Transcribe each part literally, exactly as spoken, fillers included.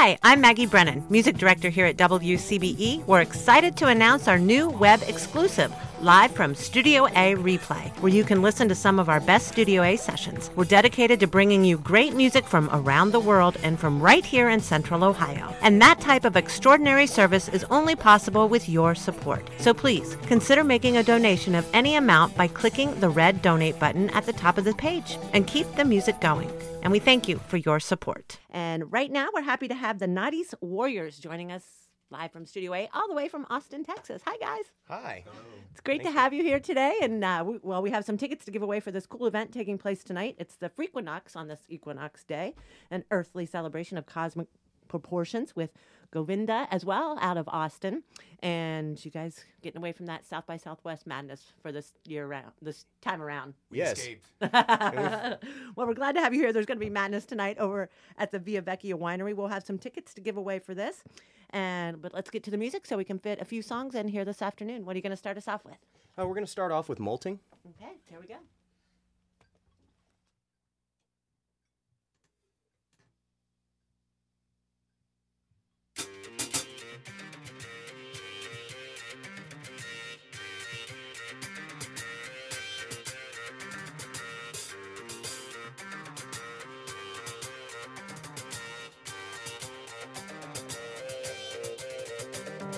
Hi, I'm Maggie Brennan, music director here at W C B E. We're excited to announce our new web exclusive, live from Studio A Replay, where you can listen to some of our best Studio A sessions. We're dedicated to bringing you great music from around the world and from right here in Central Ohio. And that type of extraordinary service is only possible with your support. So please, consider making a donation of any amount by clicking the red donate button at the top of the page and keep the music going. And we thank you for your support. And right now, we're happy to have the nineties Warriors joining us live from Studio A, all the way from Austin, Texas. Hi, guys. Hi. Hello. It's great Thanks to have you here today. And, uh, we, well, we have some tickets to give away for this cool event taking place tonight. It's the Frequinox on this Equinox Day, an earthly celebration of cosmic proportions with Govinda as well out of Austin. And you guys getting away from that South by Southwest madness for this year round, this time around. We Yes. escaped. Well, we're glad to have you here. There's going to be madness tonight over at the Via Vecchia Winery. We'll have some tickets to give away for this. And but let's get to the music so we can fit a few songs in here this afternoon. What are you going to start us off with? Uh, we're going to start off with Molting. Okay, here we go.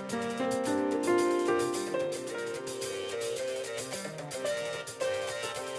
Thank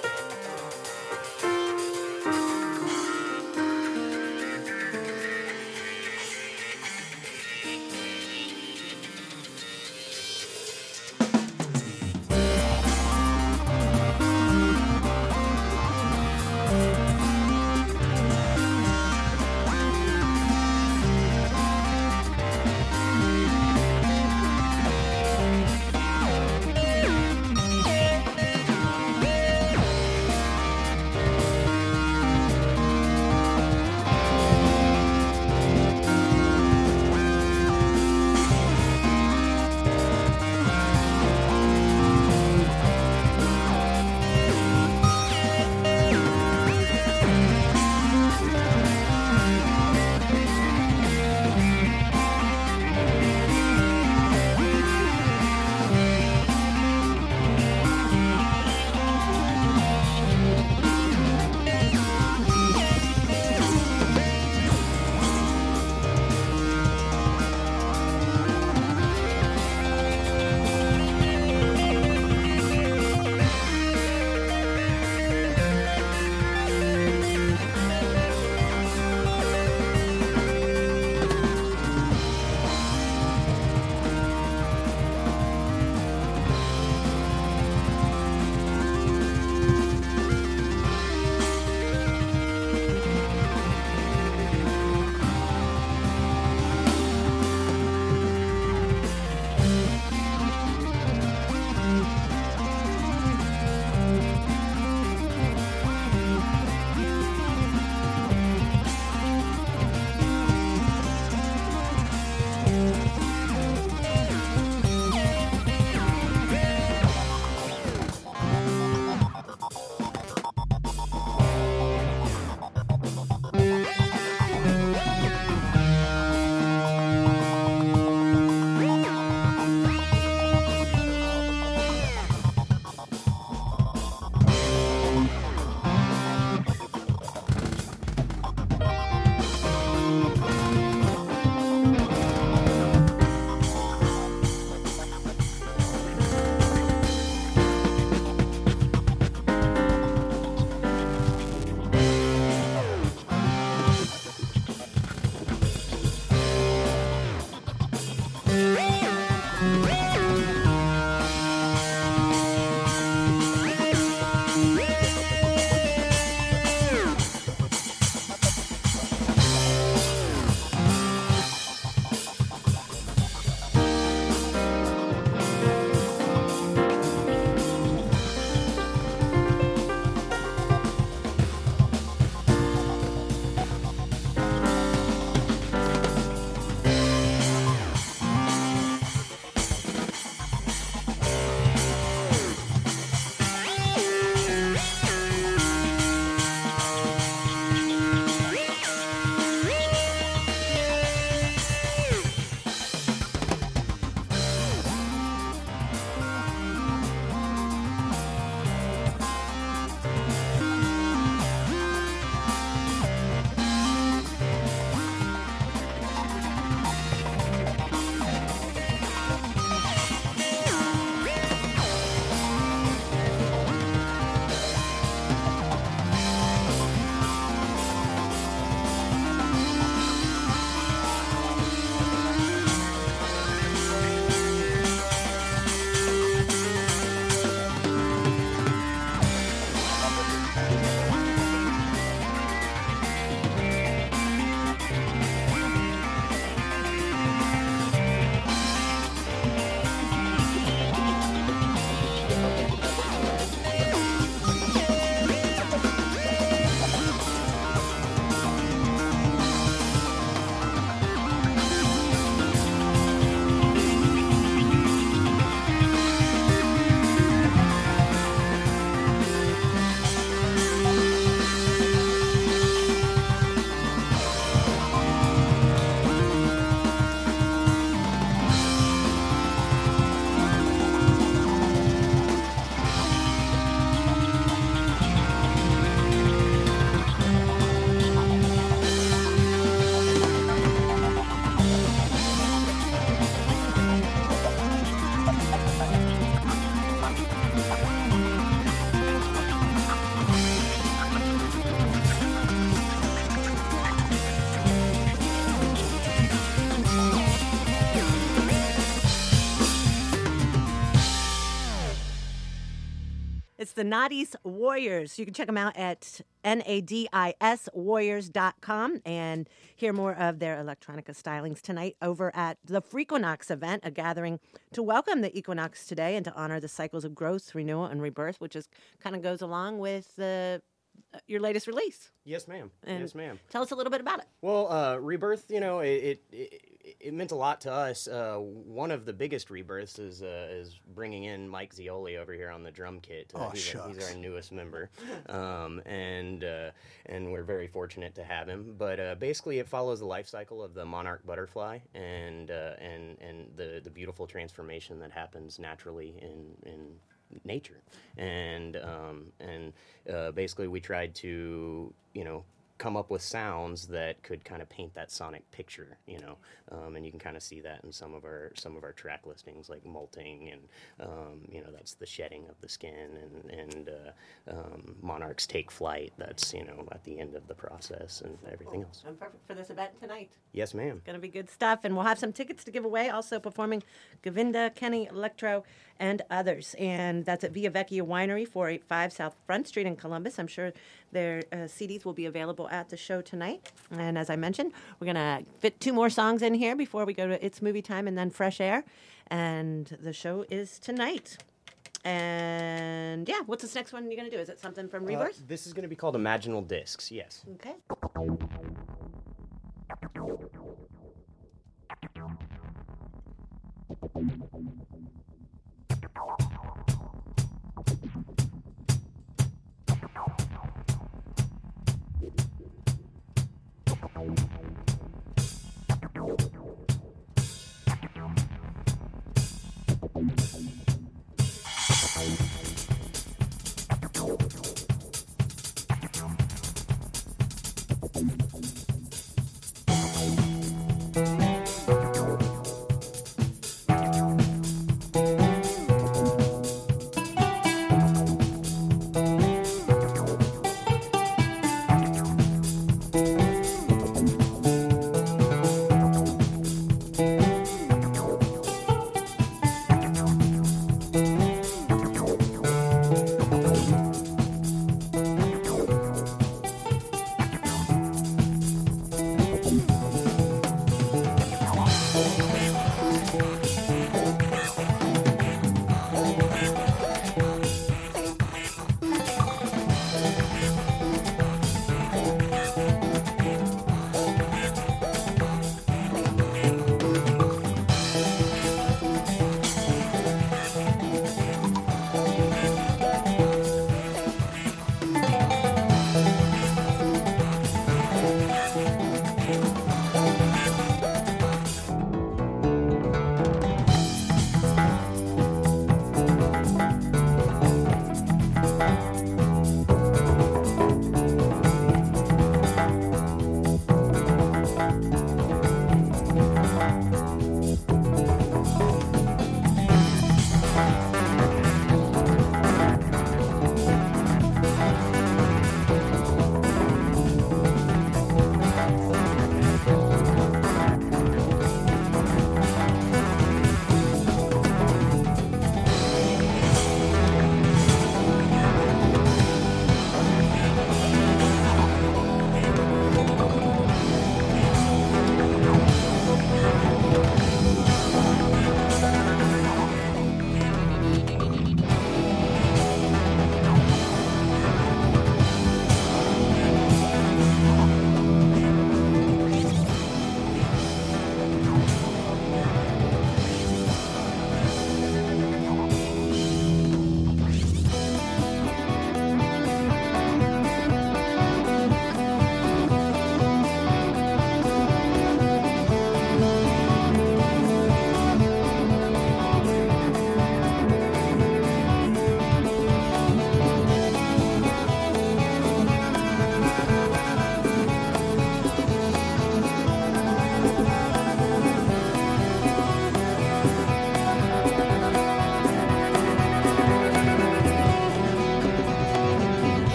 It's the Nadis Warriors. You can check them out at N A D I S warriors dot com and hear more of their electronica stylings tonight over at the Freakonox event, a gathering to welcome the equinox today and to honor the cycles of growth, renewal, and rebirth, which is kind of goes along with the uh, your latest release. Yes, ma'am. And yes, ma'am. Tell us a little bit about it. Well, uh, Rebirth, you know, it, it, it, it meant a lot to us. Uh, one of the biggest rebirths is uh, is bringing in Mike Zioli over here on the drum kit. Uh, Oh, he's, shucks. he's our newest member, um, and uh, and we're very fortunate to have him. But uh, basically, it follows the life cycle of the monarch butterfly and uh, and and the the beautiful transformation that happens naturally in in nature. And um, and uh, basically, we tried to you know. come up with sounds that could kind of paint that sonic picture, you know, um, and you can kind of see that in some of our some of our track listings, like molting, and um, you know, that's the shedding of the skin, and and uh, um, monarchs take flight. That's you know at the end of the process, and everything else. I'm perfect for this event tonight. Yes, ma'am. It's going to be good stuff, and we'll have some tickets to give away. Also performing Govinda, Kenny Electro, and others, and that's at Via Vecchia Winery, four eighty-five South Front Street in Columbus. I'm sure their uh, C Ds will be available at the show tonight. And as I mentioned, we're going to fit two more songs in here before we go to It's Movie Time and then Fresh Air. And the show is tonight. And yeah, what's this next one you're going to do? Is it something from Uh, Rebirth? this is going to be called Imaginal Discs. Yes. Okay.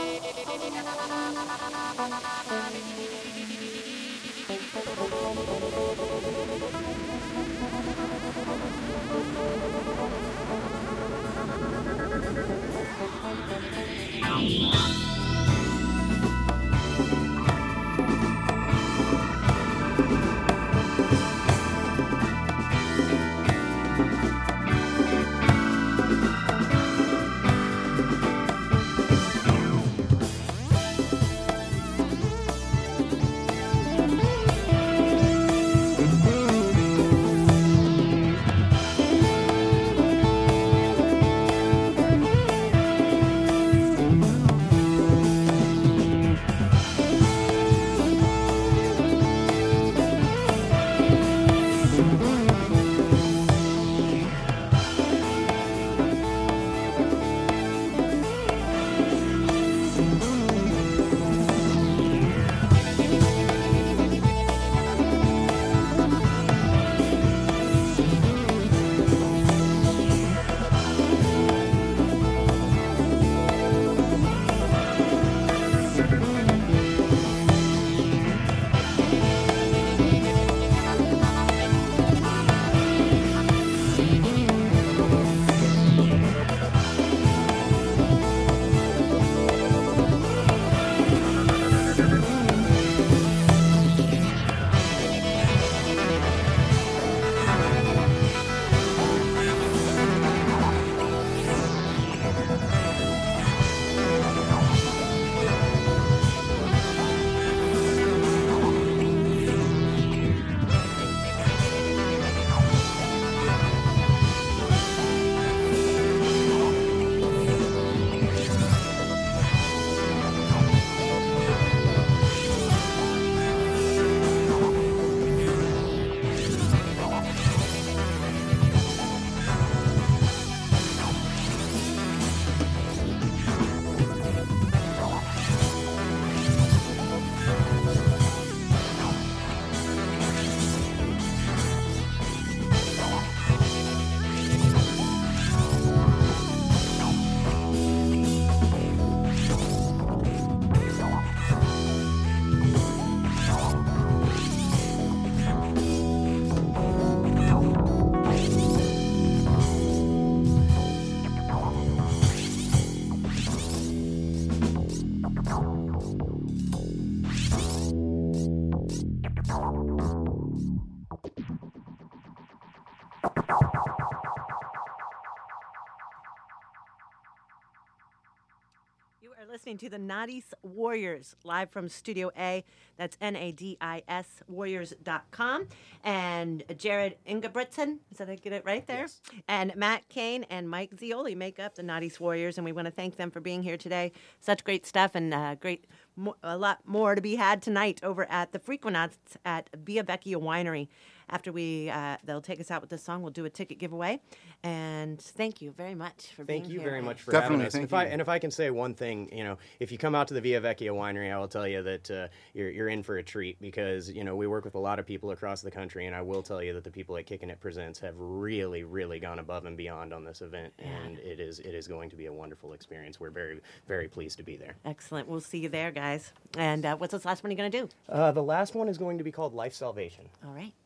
You are listening to the Nadis Warriors live from Studio A. That's N A D I S Warriors dot com. And Jared Ingebrigtsen, is that I get it right there? Yes. And Matt Kane and Mike Zioli make up the Nadis Warriors, and we want to thank them for being here today. Such great stuff, and uh, great, mo- a lot more to be had tonight over at the Frequenauts at Via Vecchia Winery. After we, uh, they'll take us out with this song. We'll do a ticket giveaway. And thank you very much for being Thank here. you very much for Definitely, having us. thank And if, I, you. and if I can say one thing, you know, if you come out to the Via Vecchia Winery, I will tell you that uh, you're, you're in for a treat because, you know, we work with a lot of people across the country, and I will tell you that the people at Kickin' It Presents have really, really gone above and beyond on this event, and it is it is going to be a wonderful experience. We're very, very pleased to be there. Excellent. We'll see you there, guys. And uh, what's this last one you're going to do? Uh, the last one is going to be called Life Salvation. All right.